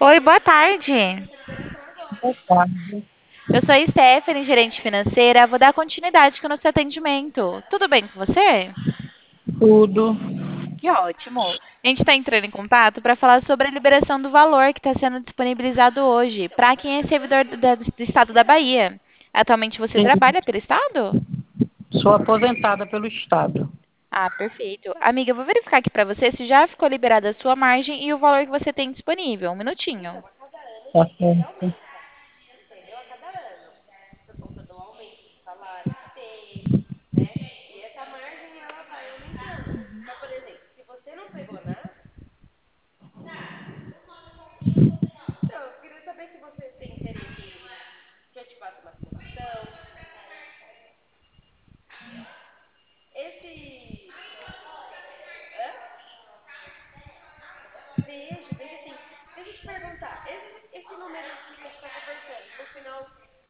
Oi, boa tarde. Boa tarde. Eu sou a Stephanie, gerente financeira. Vou dar continuidade com o nosso atendimento. Tudo bem com você? Tudo. Que ótimo. A gente está entrando em contato para falar sobre a liberação do valor que está sendo disponibilizado hoje para quem é servidor do estado da Bahia. Atualmente você Sim, trabalha pelo estado? sou aposentada pelo Estado. Ah, perfeito. Amiga, eu vou verificar aqui para você se já ficou liberada a sua margem e o valor que você tem disponível. Um minutinho. Tá certo.